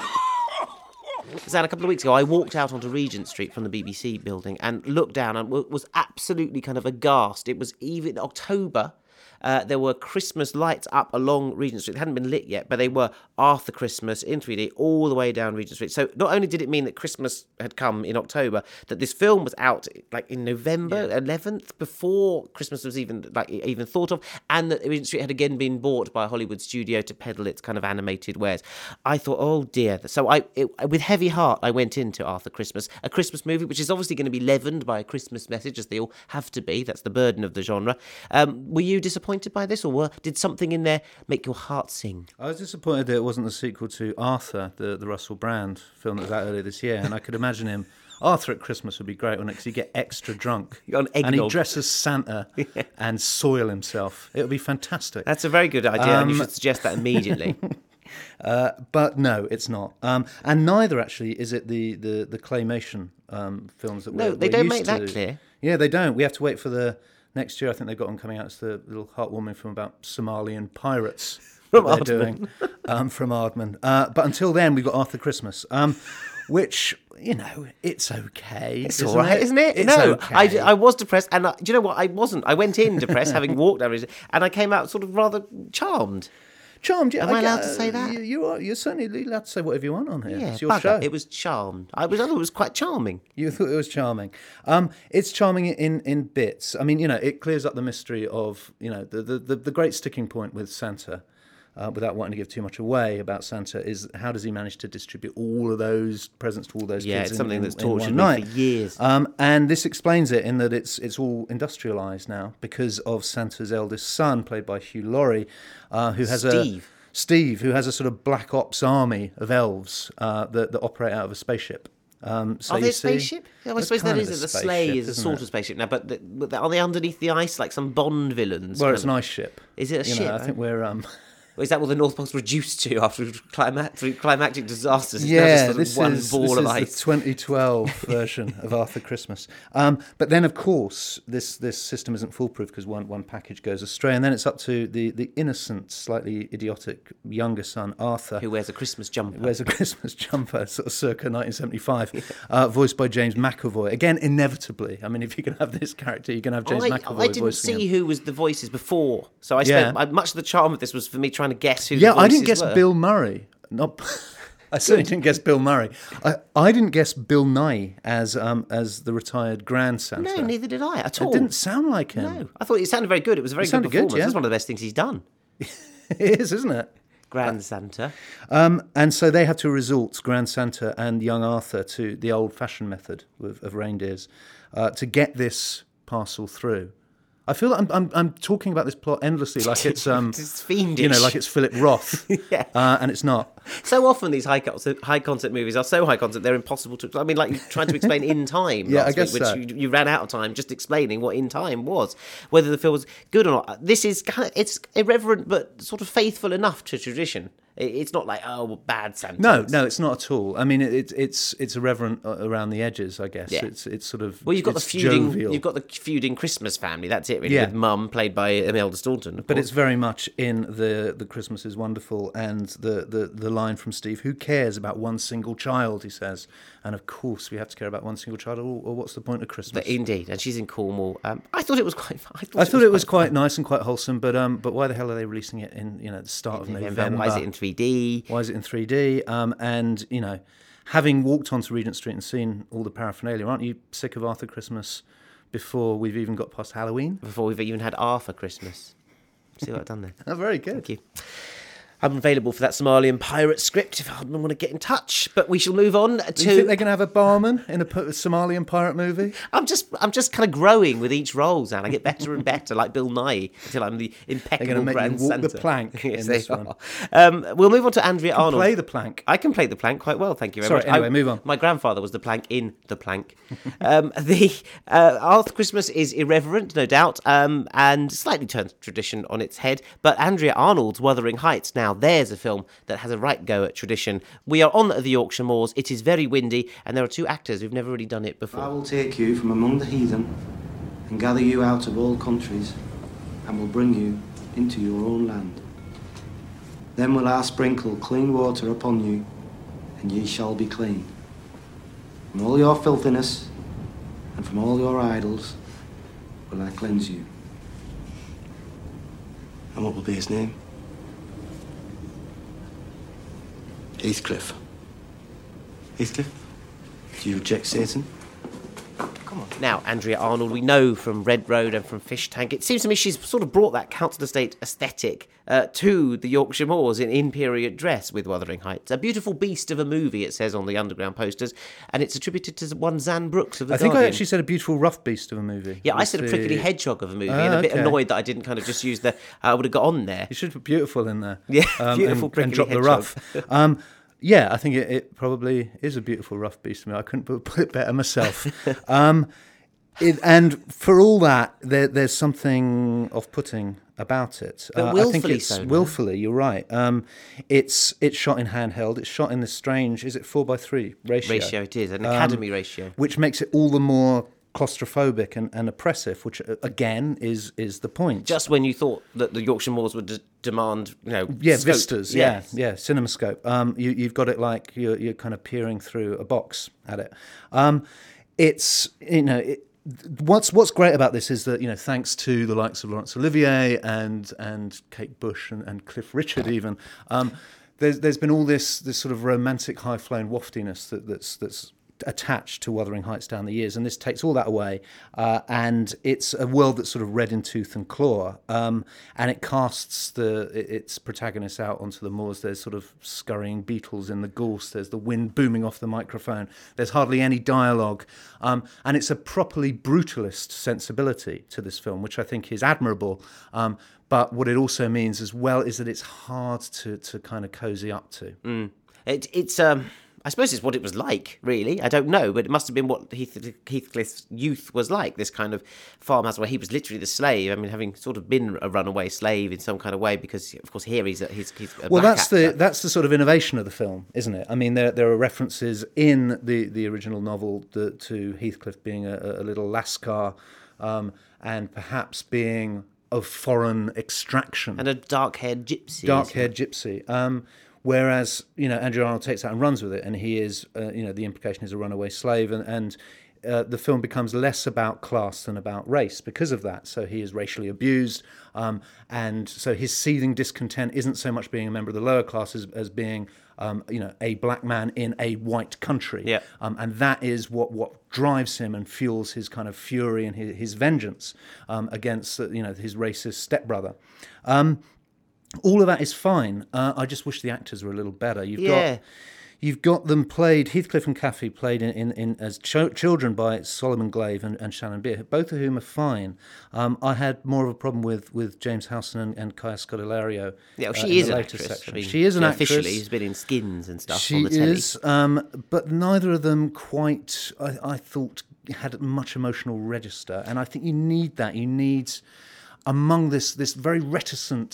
Speaker 4: Zan, a couple of weeks ago, I walked out onto Regent Street from the B B C building and looked down and w- was absolutely kind of aghast. It was even October. Uh, there were Christmas lights up along Regent Street. They hadn't been lit yet, but they were Arthur Christmas in three D all the way down Regent Street. So not only did it mean that Christmas had come in October, that this film was out like in November eleventh, before Christmas was even like even thought of, and that Regent Street had again been bought by a Hollywood studio to peddle its kind of animated wares. I thought, oh dear. So I, it, with heavy heart, I went into Arthur Christmas, a Christmas movie which is obviously going to be leavened by a Christmas message, as they all have to be. That's the burden of the genre. Um, were you disappointed by this, or were, did something in there make your heart sing?
Speaker 1: I was disappointed that it wasn't the sequel to Arthur, the, the Russell Brand film that was out earlier this year, and I could imagine him. Arthur at Christmas would be great, wouldn't it? Because he'd get extra drunk.
Speaker 4: On
Speaker 1: and he'd
Speaker 4: eggnog.
Speaker 1: dress as Santa
Speaker 4: Yeah.
Speaker 1: and soil himself. It would be fantastic.
Speaker 4: That's a very good idea, and you
Speaker 1: Um,
Speaker 4: should suggest that immediately.
Speaker 1: Uh, but no, it's not. Um, and neither, actually, is it the, the, the claymation um, films that
Speaker 4: No,
Speaker 1: we're
Speaker 4: they
Speaker 1: we're
Speaker 4: don't
Speaker 1: used
Speaker 4: make that
Speaker 1: to.
Speaker 4: clear.
Speaker 1: Yeah, they don't. We have to wait for the next year. I think they've got one coming out. It's the little heartwarming film about Somalian pirates
Speaker 4: From
Speaker 1: that they're
Speaker 4: Aardman.
Speaker 1: doing um, from Aardman. Uh, but until then, we've got Arthur Christmas, um, which, you know, it's okay.
Speaker 4: It's
Speaker 1: isn't
Speaker 4: all right,
Speaker 1: it?
Speaker 4: isn't it?
Speaker 1: It's
Speaker 4: no,
Speaker 1: okay.
Speaker 4: I, I was depressed, and I, do you know what? I wasn't. I went in depressed, having walked over it, and I came out sort of rather charmed.
Speaker 1: Charmed, yeah.
Speaker 4: Am I allowed
Speaker 1: get-
Speaker 4: to say that?
Speaker 1: You, you are. You're certainly allowed to say whatever you want on here.
Speaker 4: Yeah,
Speaker 1: it's your
Speaker 4: bugger.
Speaker 1: show.
Speaker 4: It was charmed. I was. I thought it was quite charming.
Speaker 1: You thought it was charming. Um, it's charming in, in bits. I mean, you know, it clears up the mystery of, you know, the the, the, the great sticking point with Santa, uh, without wanting to give too much away about Santa, is how does he manage to distribute all of those presents to all those
Speaker 4: Yeah,
Speaker 1: kids
Speaker 4: it's
Speaker 1: in,
Speaker 4: something
Speaker 1: in,
Speaker 4: that's
Speaker 1: in
Speaker 4: tortured
Speaker 1: one
Speaker 4: me
Speaker 1: night.
Speaker 4: for years.
Speaker 1: Um, and this explains it in that it's it's all industrialised now because of Santa's eldest son, played by Hugh Laurie, uh, who has
Speaker 4: Steve.
Speaker 1: a... Steve, who has a sort of black ops army of elves uh, that, that operate out of a spaceship. Um, so
Speaker 4: Are
Speaker 1: you
Speaker 4: they a
Speaker 1: see-
Speaker 4: spaceship? Yeah, I
Speaker 1: It's
Speaker 4: suppose
Speaker 1: kind
Speaker 4: that
Speaker 1: of
Speaker 4: is.
Speaker 1: a
Speaker 4: The sleigh
Speaker 1: spaceship,
Speaker 4: is a
Speaker 1: isn't
Speaker 4: sort
Speaker 1: it?
Speaker 4: of spaceship now, but, the, but are they underneath the ice like some Bond villains?
Speaker 1: Well,
Speaker 4: kind
Speaker 1: it's an
Speaker 4: of?
Speaker 1: ice ship.
Speaker 4: Is it a
Speaker 1: You
Speaker 4: ship?
Speaker 1: know, I think we're... Um,
Speaker 4: Is that what the North Pole's reduced to after climac- through climactic disasters? It's now
Speaker 1: yeah,
Speaker 4: just sort of
Speaker 1: this
Speaker 4: one
Speaker 1: is,
Speaker 4: ball
Speaker 1: this
Speaker 4: of
Speaker 1: is
Speaker 4: ice.
Speaker 1: the twenty twelve version of Arthur Christmas. Um, but then, of course, this this system isn't foolproof because one, one package goes astray, and then it's up to the, the innocent, slightly idiotic younger son, Arthur.
Speaker 4: Who wears a Christmas jumper.
Speaker 1: Who wears a Christmas jumper, sort of circa nineteen seventy-five, yeah. uh, voiced by James McAvoy. Again, inevitably. I mean, if you can have this character, you can have James
Speaker 4: I,
Speaker 1: McAvoy
Speaker 4: I didn't
Speaker 1: voicing
Speaker 4: see
Speaker 1: him.
Speaker 4: who was the voices before, so I spent
Speaker 1: Yeah.
Speaker 4: I, much of the charm of this was for me trying to guess who
Speaker 1: Yeah,
Speaker 4: the voices
Speaker 1: I didn't guess
Speaker 4: were.
Speaker 1: Bill Murray. Not, I certainly didn't guess Bill Murray. I, I didn't guess Bill Nye as um as the retired Grand Santa.
Speaker 4: No, neither did I at all.
Speaker 1: It didn't sound like him.
Speaker 4: No, I thought it sounded very good. It was a very
Speaker 1: It
Speaker 4: good
Speaker 1: sounded good,
Speaker 4: performance.
Speaker 1: yeah.
Speaker 4: That's one of the best things he's done.
Speaker 1: It is, isn't it?
Speaker 4: Grand Santa.
Speaker 1: Um, and so they have to resort, Grand Santa and young Arthur, to the old-fashioned method of, of reindeers uh, to get this parcel through. I feel like I'm, I'm I'm talking about this plot endlessly, like it's um,
Speaker 4: It's fiendish.
Speaker 1: you know, like it's Philip Roth,
Speaker 4: Yeah.
Speaker 1: uh, and it's not.
Speaker 4: So often these high concept, high concept movies are so high concept they're impossible to. I mean, like you trying to explain In Time.
Speaker 1: Yeah,
Speaker 4: last
Speaker 1: I guess
Speaker 4: week,
Speaker 1: so.
Speaker 4: which you, you ran out of time just explaining what In Time was, whether the film was good or not. This is kind of it's irreverent but sort of faithful enough to tradition. It's not like, oh, bad Santa.
Speaker 1: No, no, it's not at all. I mean, it, it, it's it's irreverent around the edges, I guess.
Speaker 4: Yeah.
Speaker 1: It's it's sort of
Speaker 4: well, you've got the
Speaker 1: it's
Speaker 4: feuding,
Speaker 1: jovial.
Speaker 4: you've got the feuding Christmas family. That's it, really.
Speaker 1: Yeah.
Speaker 4: With Mum, played by Imelda Staunton.
Speaker 1: But
Speaker 4: course.
Speaker 1: it's very much in the the Christmas is Wonderful, and the, the, the line from Steve, who cares about one single child, he says. And of course we have to care about one single child, or, or what's the point of Christmas?
Speaker 4: But indeed, and she's in Cornwall. Um, I thought it was quite I thought,
Speaker 1: I thought it was
Speaker 4: quite,
Speaker 1: quite nice and quite wholesome, but um, but why the hell are they releasing it in, you know, the start of November?
Speaker 4: November? Why is it in three D?
Speaker 1: Why is it in three D? Um, and, you know, having walked onto Regent Street and seen all the paraphernalia, aren't you sick of Arthur Christmas before we've even got past Halloween?
Speaker 4: Before we've even had Arthur Christmas. See what I've done there?
Speaker 1: Oh, very good.
Speaker 4: Thank you. I'm available for that Somalian pirate script if I want to get in touch. But we shall move on to.
Speaker 1: Do you think they're going to have a barman in a Somalian pirate movie?
Speaker 4: I'm just, I'm just kind of growing with each role, Zan. I get better and better, like Bill Nye, until I'm the impeccable
Speaker 1: They're going to make
Speaker 4: Grand
Speaker 1: you walk
Speaker 4: Santa.
Speaker 1: the plank
Speaker 4: Yes,
Speaker 1: in
Speaker 4: they
Speaker 1: this one.
Speaker 4: are. Um, we'll move on to Andrea
Speaker 1: You can
Speaker 4: Arnold.
Speaker 1: play the plank.
Speaker 4: I can play the plank quite well, thank you very
Speaker 1: Sorry,
Speaker 4: much.
Speaker 1: anyway,
Speaker 4: I,
Speaker 1: move on.
Speaker 4: My grandfather was the plank in the plank. um, the uh, Arthur Christmas is irreverent, no doubt, um, and slightly turns tradition on its head. But Andrea Arnold's Wuthering Heights, now there's a film that has a right go at tradition. We are on the Yorkshire moors. It is very windy, and there are two actors who've never really done it before.
Speaker 12: I will take you from among the heathen and gather you out of all countries and will bring you into your own land. Then will I sprinkle clean water upon you, and ye shall be clean. From all your filthiness and from all your idols will I cleanse you. And what will be his name? Heathcliff. Heathcliff? Do you reject Satan?
Speaker 4: Come on. Now, Andrea Arnold, we know from Red Road and from Fish Tank, it seems to me she's sort of brought that council estate aesthetic uh, to the Yorkshire moors in, in period dress with Wuthering Heights. A beautiful beast of a movie, it says on the underground posters, and it's attributed to one Zan Brooks of The
Speaker 1: I think
Speaker 4: Guardian.
Speaker 1: I actually said a beautiful rough beast of a movie.
Speaker 4: Yeah, I
Speaker 1: With
Speaker 4: said a
Speaker 1: the-
Speaker 4: prickly hedgehog of a movie,
Speaker 1: Ah,
Speaker 4: and a bit
Speaker 1: okay.
Speaker 4: annoyed that I didn't kind of just use the, I would have got on there.
Speaker 1: You should put beautiful in there.
Speaker 4: Yeah,
Speaker 1: um,
Speaker 4: beautiful
Speaker 1: and,
Speaker 4: prickly
Speaker 1: and drop the
Speaker 4: hedgehog.
Speaker 1: rough. Um, yeah, I think it, it probably is a beautiful rough beast to me. I couldn't put, put it better myself. um, it, and for all that, there, there's something off-putting about it.
Speaker 4: But
Speaker 1: Uh, I
Speaker 4: willfully
Speaker 1: think it's
Speaker 4: so, no?
Speaker 1: willfully. You're right. Um, it's it's shot in handheld. It's shot in this strange. Is it four by three ratio?
Speaker 4: Ratio it is, an
Speaker 1: Um,
Speaker 4: Academy ratio.
Speaker 1: which makes it all the more claustrophobic and, and oppressive, which uh, again is is the point.
Speaker 4: Just when you thought that the Yorkshire moors would d- demand, you know,
Speaker 1: Yeah,
Speaker 4: scope.
Speaker 1: vistas.
Speaker 4: Yes.
Speaker 1: Yeah, yeah, CinemaScope. Um, you, you've got it like you're you're kind of peering through a box at it. Um, it's you know. It, What's what's great about this is that, you know, thanks to the likes of Laurence Olivier and and Kate Bush and, and Cliff Richard even, um, there's there's been all this this sort of romantic high flown waftiness that, that's that's attached to Wuthering Heights down the years, and this takes all that away, uh, and it's a world that's sort of red in tooth and claw, um, and it casts the its protagonists out onto the moors. There's sort of scurrying beetles in the gorse, there's the wind booming off the microphone, there's hardly any dialogue, um, and it's a properly brutalist sensibility to this film, which I think is admirable, um, but what it also means as well is that it's hard to, to kind of cozy up to.
Speaker 4: Mm. It, it's um, I suppose it's what it was like, really. I don't know, but it must have been what Heath, Heathcliff's youth was like, this kind of farmhouse where he was literally the slave. I mean, having sort of been a runaway slave in some kind of way, because, of course, here he's a, he's, he's a
Speaker 1: well,
Speaker 4: black
Speaker 1: that's
Speaker 4: actor.
Speaker 1: the that's the sort of innovation of the film, isn't it? I mean, there there are references in the, the original novel the, to Heathcliff being a, a little lascar, um, and perhaps being of foreign extraction.
Speaker 4: And a dark-haired gypsy.
Speaker 1: Dark-haired gypsy. Um, whereas, you know, Andrew Arnold takes that and runs with it, and he is, uh, you know, the implication is a runaway slave, and, and uh, the film becomes less about class than about race because of that. So he is racially abused, um, and so his seething discontent isn't so much being a member of the lower class as, as being, um, you know, a black man in a white country.
Speaker 4: Yeah.
Speaker 1: Um, and that is what, what drives him and fuels his kind of fury and his, his vengeance um, against, uh, you know, his racist stepbrother. Um, all of that is fine. Uh, I just wish the actors were a little better. You've
Speaker 4: Yeah.
Speaker 1: got you've got them played, Heathcliff and Caffey played in, in, in as ch- children by Solomon Glave and, and Shannon Beer, both of whom are fine. Um, I had more of a problem with, with James Howson and, and Kaya Scodelario.
Speaker 4: Yeah, well,
Speaker 1: uh,
Speaker 4: she
Speaker 1: in
Speaker 4: is
Speaker 1: the
Speaker 4: an
Speaker 1: later
Speaker 4: actress.
Speaker 1: section.
Speaker 4: I mean,
Speaker 1: she is an
Speaker 4: yeah,
Speaker 1: actress.
Speaker 4: Officially, she's been in Skins and stuff
Speaker 1: She
Speaker 4: on the telly.
Speaker 1: is, um, but neither of them quite, I, I thought, had much emotional register. And I think you need that. You need, among this this very reticent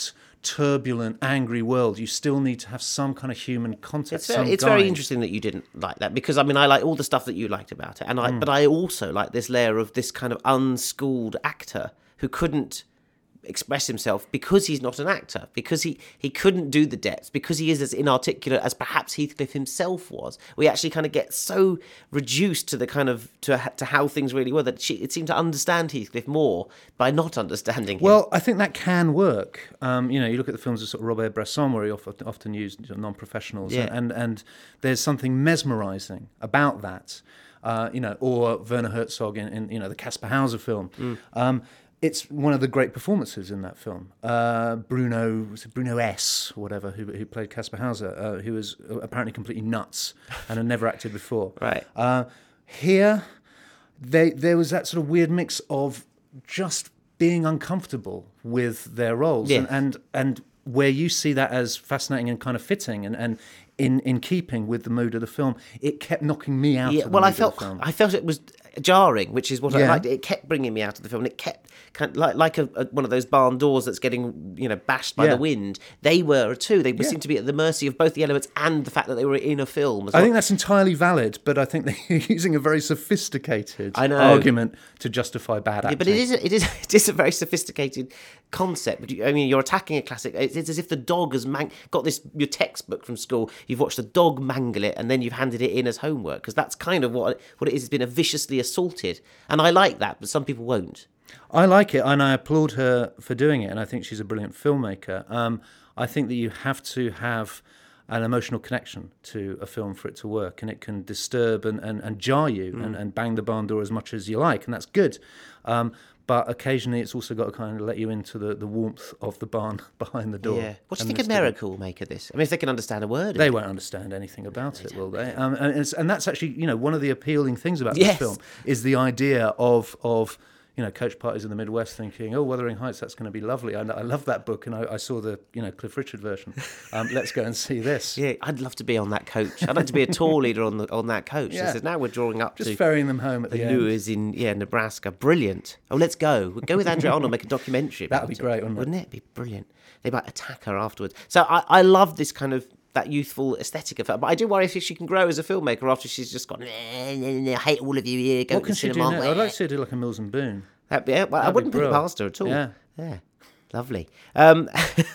Speaker 1: turbulent, angry world, you still need to have some kind of human context.
Speaker 4: It's, very, it's very interesting that you didn't like that, because I mean I like all the stuff that you liked about it, and I, mm. but I also like this layer of this kind of unschooled actor who couldn't express himself because he's not an actor, because he, he couldn't do the depths, because he is as inarticulate as perhaps Heathcliff himself was. We actually kind of get so reduced to the kind of to, to how things really were that she, it seemed to understand Heathcliff more by not understanding him.
Speaker 1: Well, I think that can work. Um, you know, you look at the films of sort of Robert Bresson, where he often, often used non-professionals,
Speaker 4: yeah.
Speaker 1: and, and there's something mesmerising about that. Uh, you know, or Werner Herzog in, in you know the Kaspar Hauser film. Mm. Um, It's one of the great performances in that film. Uh, Bruno, was it Bruno S. or whatever, who, who played Kaspar Hauser, uh, who was apparently completely nuts and had never acted before.
Speaker 4: Right.
Speaker 1: Uh, here, they, there was that sort of weird mix of just being uncomfortable with their roles,
Speaker 4: yeah.
Speaker 1: and, and and where you see that as fascinating and kind of fitting, and, and in, in keeping with the mood of the film, it kept knocking me out.
Speaker 4: Yeah,
Speaker 1: of the
Speaker 4: well,
Speaker 1: mood
Speaker 4: I felt
Speaker 1: of the film.
Speaker 4: I felt it was jarring, which is what
Speaker 1: Yeah.
Speaker 4: I liked. It kept bringing me out of the film. And it kept kind of like like a, a, one of those barn doors that's getting you know bashed by
Speaker 1: Yeah.
Speaker 4: the wind. They were too. They
Speaker 1: Yeah.
Speaker 4: seemed to be at the mercy of both the elements and the fact that they were in a film. As
Speaker 1: I
Speaker 4: well.
Speaker 1: think that's entirely valid, but I think they're using a very sophisticated
Speaker 4: I know.
Speaker 1: argument to justify bad acting.
Speaker 4: Yeah, but it is a, it is it is a very sophisticated concept. But you, I mean, you're attacking a classic. It's, it's as if the dog has man- got this your textbook from school. You've watched the dog mangle it, and then you've handed it in as homework, because that's kind of what what it is. It's been a viciously assaulted, and I like that, but some people won't.
Speaker 1: I like it, and I applaud her for doing it, and I think she's a brilliant filmmaker. Um, I think that you have to have an emotional connection to a film for it to work, and it can disturb and, and, and jar you mm. and, and bang the barn door as much as you like, and that's good. Um, but occasionally it's also got to kind of let you into the, the warmth of the barn behind the door.
Speaker 4: Yeah. What do you think America will make of this? I mean, if they can understand a word.
Speaker 1: They won't understand anything about it, will they? Um, and, it's, and that's actually, you know, one of the appealing things about
Speaker 4: Yes.
Speaker 1: this film is the idea of of you know, coach parties in the Midwest thinking, oh, Wuthering Heights, that's going to be lovely. I, I love that book, and I, I saw the, you know, Cliff Richard version. Um, let's go and see this.
Speaker 4: Yeah, I'd love to be on that coach. I'd like to be a tour leader on the on that coach.
Speaker 1: Yeah.
Speaker 4: Says, now we're drawing up
Speaker 1: Just
Speaker 4: to
Speaker 1: ferrying them home at the,
Speaker 4: the
Speaker 1: end.
Speaker 4: Lures in yeah Nebraska. Brilliant. Oh, let's go. We'll go with Andrea Arnold, make a documentary.
Speaker 1: That would be great, wouldn't it?
Speaker 4: Wouldn't it? It'd be brilliant. They might attack her afterwards. So I, I love this kind of that youthful aesthetic of her. But I do worry if she can grow as a filmmaker after she's just gone, nah, nah, nah, I hate all of you here. Go
Speaker 1: what
Speaker 4: to
Speaker 1: can
Speaker 4: the
Speaker 1: she do
Speaker 4: cinema.
Speaker 1: now? I'd like to see her do like a Mills and Boone.
Speaker 4: That'd be, yeah, well, I
Speaker 1: That'd
Speaker 4: wouldn't
Speaker 1: be
Speaker 4: put it
Speaker 1: brilliant.
Speaker 4: past her at all.
Speaker 1: Yeah.
Speaker 4: Yeah. Lovely. Um,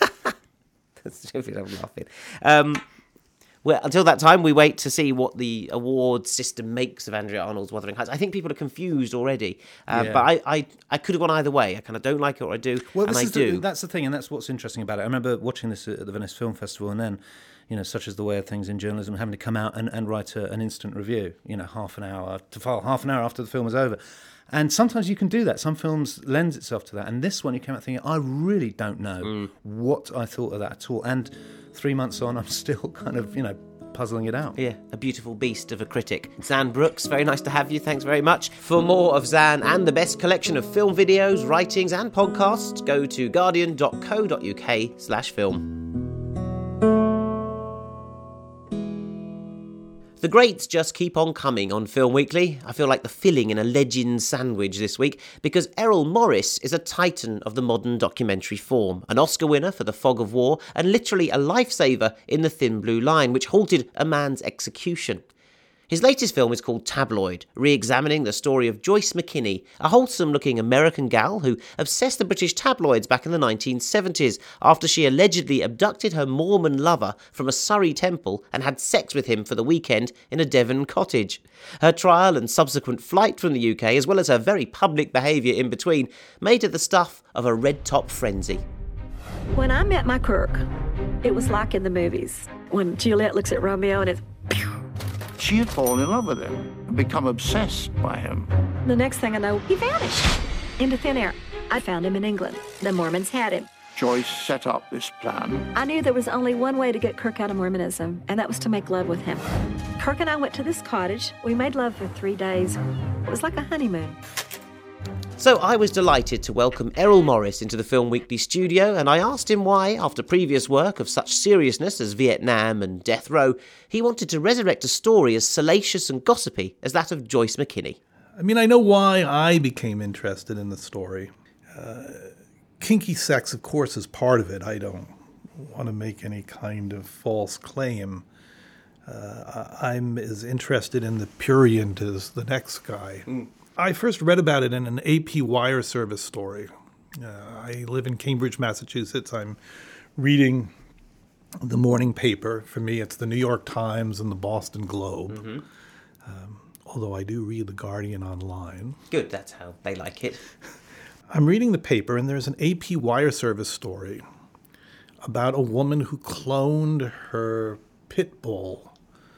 Speaker 4: that's stupid, I'm laughing. Um, well, until that time, we wait to see what the award system makes of Andrea Arnold's Wuthering Heights. I think people are confused already, uh,
Speaker 1: Yeah.
Speaker 4: but I, I, I could have gone either way. I kind of don't like it or I do,
Speaker 1: Well,
Speaker 4: and
Speaker 1: this
Speaker 4: I
Speaker 1: is
Speaker 4: do.
Speaker 1: The, that's the thing, and that's what's interesting about it. I remember watching this at the Venice Film Festival, and then, you know, such as the way of things in journalism, having to come out and, and write a, an instant review, you know, half an hour, to file half an hour after the film was over. And sometimes you can do that. Some films lends itself to that. And this one, you came out thinking, I really don't know mm. what I thought of that at all. And three months on, I'm still kind of, you know, puzzling it out.
Speaker 4: Yeah, a beautiful beast of a critic. Zan Brooks, very nice to have you. Thanks very much. For more of Zan and the best collection of film videos, writings and podcasts, go to guardian.co.uk slash film. The greats just keep on coming on Film Weekly. I feel like the filling in a Legends sandwich this week, because Errol Morris is a titan of the modern documentary form, an Oscar winner for The Fog of War, and literally a lifesaver in The Thin Blue Line, which halted a man's execution. His latest film is called Tabloid, re-examining the story of Joyce McKinney, a wholesome-looking American gal who obsessed the British tabloids back in the nineteen seventies after she allegedly abducted her Mormon lover from a Surrey temple and had sex with him for the weekend in a Devon cottage. Her trial and subsequent flight from the U K, as well as her very public behaviour in between, made her the stuff of a red-top frenzy.
Speaker 13: When I met my Kirk, it was like in the movies, when Juliet looks at Romeo and it's...
Speaker 3: She had fallen in love with him and become obsessed by him.
Speaker 13: The next thing I know, he vanished into thin air. I found him in England. The Mormons had him.
Speaker 3: Joyce set up this plan.
Speaker 13: I knew there was only one way to get Kirk out of Mormonism, and that was to make love with him. Kirk and I went to this cottage. We made love for three days. It was like a honeymoon.
Speaker 4: So I was delighted to welcome Errol Morris into the Film Weekly studio, and I asked him why, after previous work of such seriousness as Vietnam and Death Row, he wanted to resurrect a story as salacious and gossipy as that of Joyce McKinney.
Speaker 14: I mean, I know why I became interested in the story. Uh, kinky sex, of course, is part of it. I don't want to make any kind of false claim. Uh, I'm as interested in the prurient as the next guy. Mm. I first read about it in an A P Wire Service story. Uh, I live in Cambridge, Massachusetts. I'm reading the morning paper. For me, it's the New York Times and the Boston Globe. Mm-hmm. Um, although I do read the Guardian online.
Speaker 4: Good, that's how they like it.
Speaker 14: I'm reading the paper, and there's an A P Wire Service story about a woman who cloned her pit bull,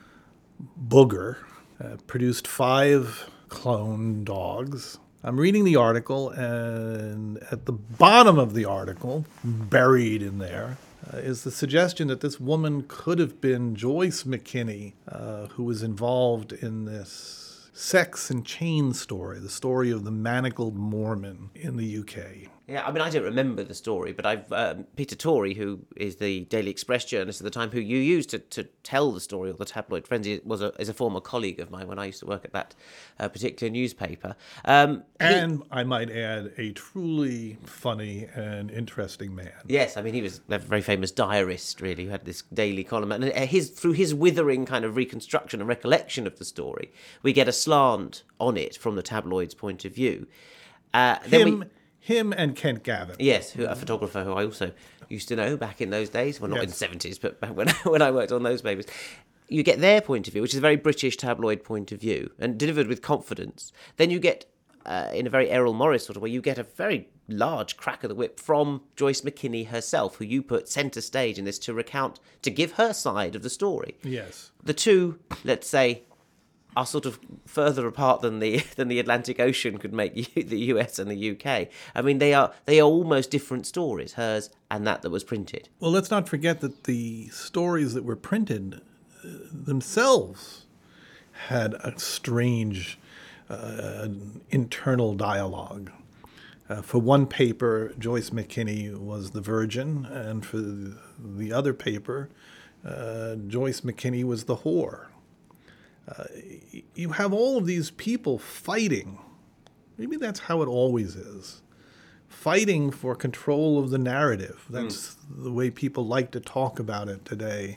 Speaker 14: Booger, uh, produced five clone dogs. I'm reading the article, and at the bottom of the article, buried in there, uh, is the suggestion that this woman could have been Joyce McKinney, uh, who was involved in this sex and chain story, the story of the manacled Mormon in the U K.
Speaker 4: Yeah, I mean, I don't remember the story, but I've um, Peter Torrey, who is the Daily Express journalist at the time, who you used to, to tell the story of the tabloid frenzy, was a, is a former colleague of mine when I used to work at that uh, particular newspaper. Um,
Speaker 14: and
Speaker 4: he,
Speaker 14: I might add, a truly funny and interesting man.
Speaker 4: Yes, I mean, he was a very famous diarist, really, who had this daily column. And his through his withering kind of reconstruction and recollection of the story, we get a slant on it from the tabloid's point of view. Uh,
Speaker 14: Him...
Speaker 4: then we,
Speaker 14: Him and Kent Gavin.
Speaker 4: Yes, who, a photographer who I also used to know back in those days. Well, not yes. in the seventies, but back when, when I worked on those papers. You get their point of view, which is a very British tabloid point of view, and delivered with confidence. Then you get, uh, in a very Errol Morris sort of way, you get a very large crack of the whip from Joyce McKinney herself, who you put centre stage in this to recount, to give her side of the story.
Speaker 14: Yes.
Speaker 4: The two, let's say, are sort of further apart than the than the Atlantic Ocean could make you, the U S and the U K. I mean, they are they are almost different stories, hers and that that was printed.
Speaker 14: Well, let's not forget that the stories that were printed uh, themselves had a strange uh, internal dialogue. Uh, for one paper, Joyce McKinney was the virgin, and for the other paper, uh, Joyce McKinney was the whore. Uh, you have all of these people fighting. Maybe that's how it always is. Fighting for control of the narrative. That's mm. the way people like to talk about it today.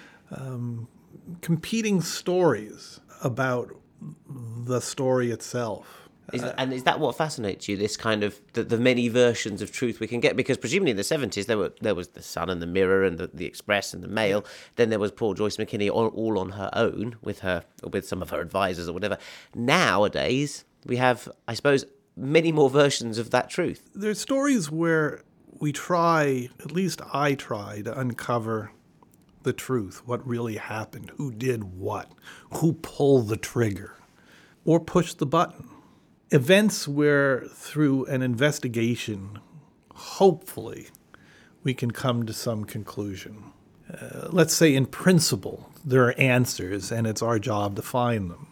Speaker 14: Um, competing stories about the story itself.
Speaker 4: Is, and is that what fascinates you, this kind of, the, the many versions of truth we can get? Because presumably in the seventies, there were there was the Sun and the Mirror and the, the Express and the Mail. Then there was poor Joyce McKinney all, all on her own with her, or with some of her advisors or whatever. Nowadays, we have, I suppose, many more versions of that truth.
Speaker 14: There's stories where we try, at least I try, to uncover the truth, what really happened, who did what, who pulled the trigger, or pushed the button. Events where, through an investigation, hopefully, we can come to some conclusion. Uh, let's say, in principle, there are answers, and it's our job to find them.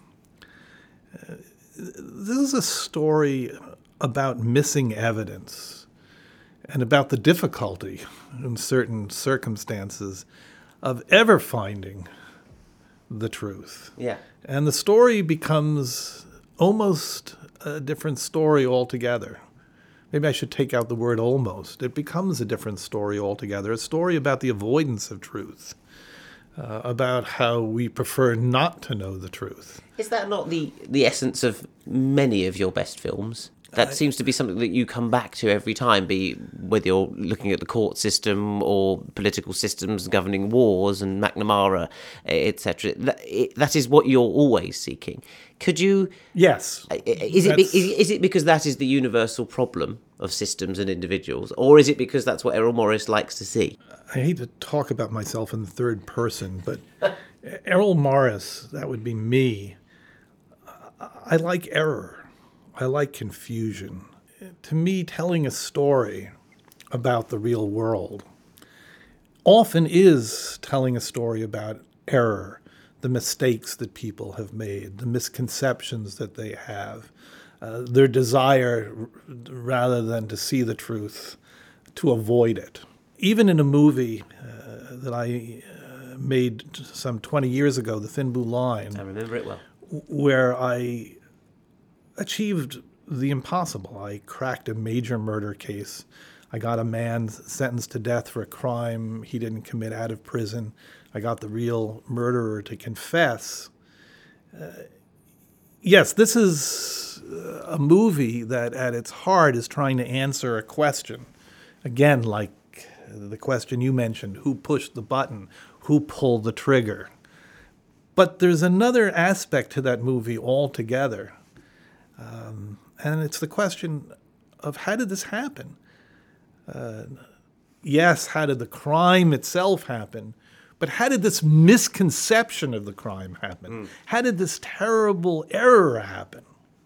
Speaker 14: Uh, this is a story about missing evidence and about the difficulty, in certain circumstances, of ever finding the truth.
Speaker 4: Yeah.
Speaker 14: And the story becomes almost a different story altogether. Maybe I should take out the word almost. It becomes a different story altogether, a story about the avoidance of truth, uh, about how we prefer not to know the truth.
Speaker 4: Is that not the, the essence of many of your best films? That I, seems to be something that you come back to every time, be whether you're looking at the court system or political systems governing wars and McNamara, et cetera. That, it, that is what you're always seeking. Could you?
Speaker 14: Yes.
Speaker 4: Is it, is, is it because that is the universal problem of systems and individuals, or is it because that's what Errol Morris likes to see?
Speaker 14: I hate to talk about myself in the third person, but Errol Morris, that would be me. I like error. I like confusion. To me, telling a story about the real world often is telling a story about error, the mistakes that people have made, the misconceptions that they have, uh, their desire, rather than to see the truth, to avoid it. Even in a movie uh, that I uh, made some twenty years ago, The Thin Blue Line.
Speaker 4: I remember it well.
Speaker 14: Where I achieved the impossible. I cracked a major murder case. I got a man sentenced to death for a crime he didn't commit out of prison. I got the real murderer to confess. Uh, yes, this is a movie that at its heart is trying to answer a question. Again, like the question you mentioned, who pushed the button? Who pulled the trigger? But there's another aspect to that movie altogether. Um, and it's the question of how did this happen? Uh, yes, how did the crime itself happen? But how did this misconception of the crime happen? Mm. How did this terrible error happen?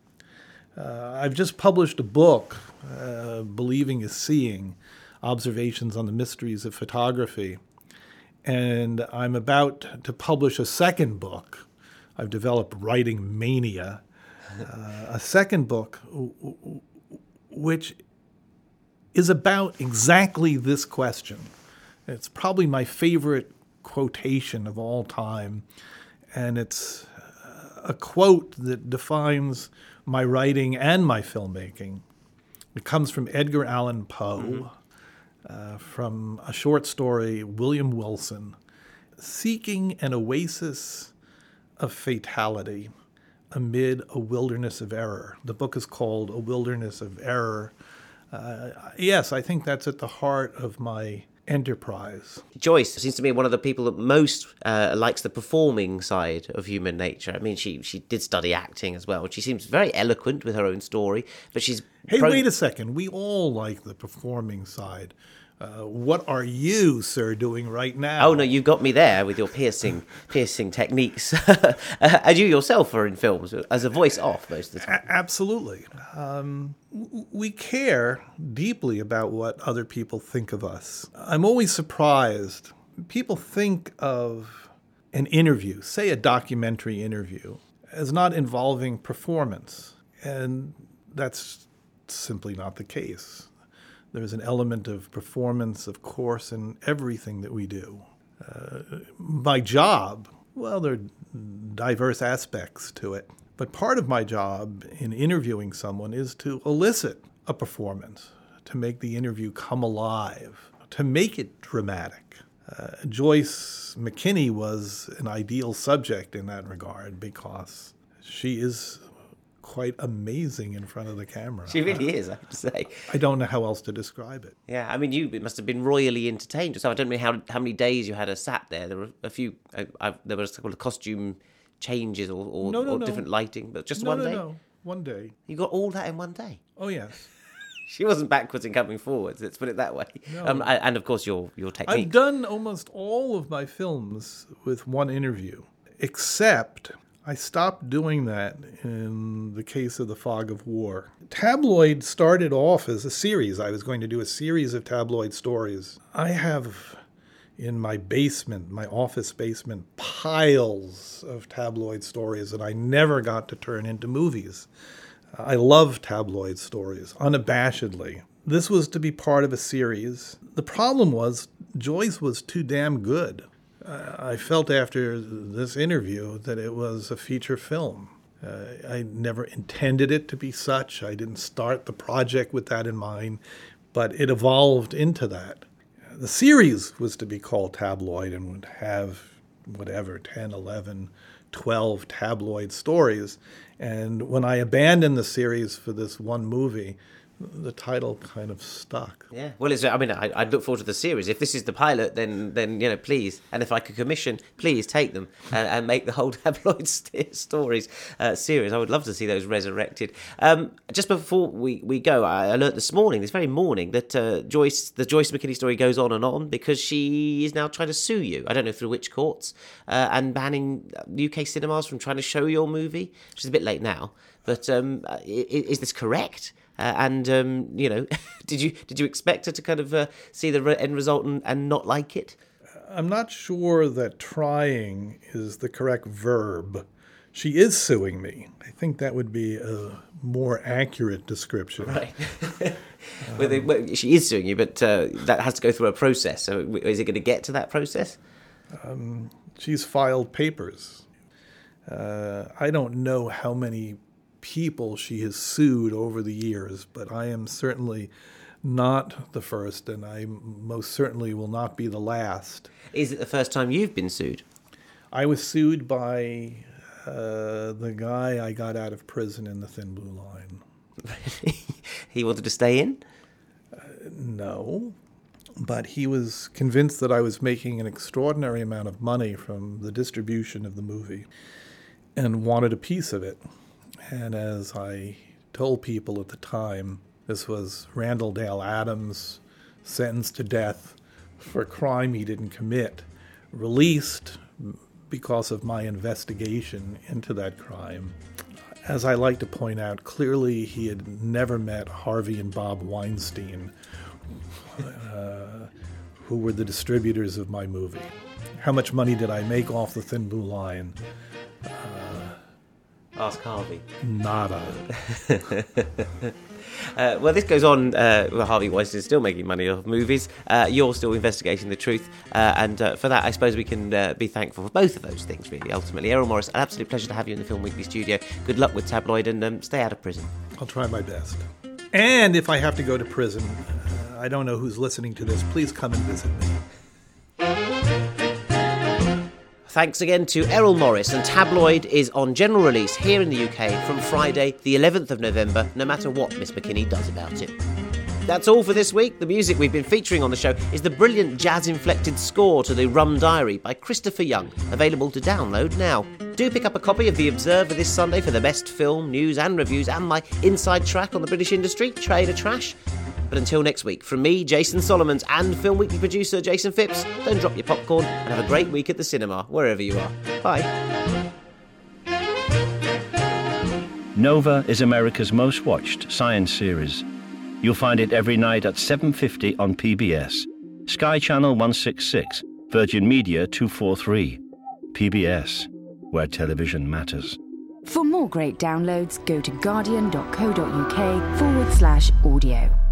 Speaker 14: Uh, I've just published a book, uh, Believing is Seeing, Observations on the Mysteries of Photography. And I'm about to publish a second book. I've developed writing mania. Uh, a second book which is about exactly this question. It's probably my favorite quotation of all time. And it's a quote that defines my writing and my filmmaking. It comes from Edgar Allan Poe. Mm-hmm. Uh, from a short story, William Wilson, seeking an oasis of fatality amid a wilderness of error. The book is called A Wilderness of Error. Uh, yes, I think that's at the heart of my enterprise.
Speaker 4: Joyce seems to be one of the people that most uh, likes the performing side of human nature. I mean, she she did study acting as well. She seems very eloquent with her own story, but she's...
Speaker 14: Hey, pro- wait a second. We all like the performing side. Uh, what are you, sir, doing right now?
Speaker 4: Oh, no, you got me there with your piercing piercing techniques. uh, and you yourself are in films as a voice off most of the time.
Speaker 14: A- absolutely. Um, w- we care deeply about what other people think of us. I'm always surprised. People think of an interview, say a documentary interview, as not involving performance. And that's simply not the case. There's an element of performance, of course, in everything that we do. Uh, my job, well, there are diverse aspects to it. But part of my job in interviewing someone is to elicit a performance, to make the interview come alive, to make it dramatic. Uh, Joyce McKinney was an ideal subject in that regard because she is quite amazing in front of the camera.
Speaker 4: She really is, I have to say.
Speaker 14: I don't know how else to describe it.
Speaker 4: Yeah, I mean, you must have been royally entertained. So I don't know how how many days you had her sat there. There were a few, I, I, there was a couple of costume changes or, or,
Speaker 14: no, no,
Speaker 4: or
Speaker 14: no.
Speaker 4: different lighting, but just
Speaker 14: no,
Speaker 4: one
Speaker 14: no,
Speaker 4: day?
Speaker 14: No, one day.
Speaker 4: You got all that in one day?
Speaker 14: Oh, yes.
Speaker 4: She wasn't backwards and coming forwards, let's put it that way.
Speaker 14: No.
Speaker 4: Um, and, of course, your, your technique.
Speaker 14: I've done almost all of my films with one interview, except I stopped doing that in the case of The Fog of War. Tabloid started off as a series. I was going to do a series of tabloid stories. I have in my basement, my office basement, piles of tabloid stories that I never got to turn into movies. I love tabloid stories, unabashedly. This was to be part of a series. The problem was Joyce was too damn good. I felt after this interview that it was a feature film. Uh, I never intended it to be such. I didn't start the project with that in mind, but it evolved into that. The series was to be called Tabloid and would have whatever, ten, eleven, twelve tabloid stories. And when I abandoned the series for this one movie, the title kind of stuck.
Speaker 4: Yeah, well, it's, I mean, I, I'd look forward to the series. If this is the pilot, then, then you know, please. And if I could commission, please take them and, and make the whole tabloid st- stories uh, series. I would love to see those resurrected. Um, just before we, we go, I learnt this morning, this very morning, that uh, Joyce, the Joyce McKinney story goes on and on because she is now trying to sue you. I don't know through which courts, uh, and banning U K cinemas from trying to show your movie, which is a bit late now. But um, is, is this correct? Uh, and um, you know, did you did you expect her to kind of uh, see the re- end result and, and not like it?
Speaker 14: I'm not sure that trying is the correct verb. She is suing me. I think that would be a more accurate description.
Speaker 4: Right. well, they, well, she is suing you, but uh, that has to go through a process. So is it going to get to that process?
Speaker 14: Um, she's filed papers. Uh, I don't know how many people she has sued over the years, but I am certainly not the first, and I most certainly will not be the last.
Speaker 4: Is it the first time you've been sued?
Speaker 14: I was sued by uh, the guy I got out of prison in The Thin Blue Line.
Speaker 4: He wanted to stay in?
Speaker 14: Uh, no, but he was convinced that I was making an extraordinary amount of money from the distribution of the movie and wanted a piece of it. And as I told people at the time, this was Randall Dale Adams, sentenced to death for a crime he didn't commit, released because of my investigation into that crime. As I like to point out, clearly he had never met Harvey and Bob Weinstein, uh, who were the distributors of my movie. How much money did I make off The Thin Blue Line? Uh,
Speaker 4: Ask Harvey.
Speaker 14: Nada.
Speaker 4: Uh, well, this goes on. Uh, well, Harvey Weinstein is still making money off movies. Uh, you're still investigating the truth. Uh, and uh, for that, I suppose we can uh, be thankful for both of those things, really, ultimately. Errol Morris, an absolute pleasure to have you in the Film Weekly studio. Good luck with Tabloid, and um, stay out of prison.
Speaker 14: I'll try my best. And if I have to go to prison, uh, I don't know who's listening to this, please come and visit me.
Speaker 4: Thanks again to Errol Morris, and Tabloid is on general release here in the U K from Friday the eleventh of November, no matter what Miss McKinney does about it. That's all for this week. The music we've been featuring on the show is the brilliant jazz-inflected score to The Rum Diary by Christopher Young, available to download now. Do pick up a copy of The Observer this Sunday for the best film, news and reviews, and my inside track on the British industry, Trade or Trash. But until next week, from me, Jason Solomons, and Film Weekly producer Jason Phipps, don't drop your popcorn and have a great week at the cinema, wherever you are. Bye.
Speaker 2: Nova is America's most watched science series. You'll find it every night at seven fifty on P B S, Sky Channel one sixty-six, Virgin Media two forty-three. P B S, where television matters.
Speaker 15: For more great downloads, go to guardian.co.uk forward slash audio.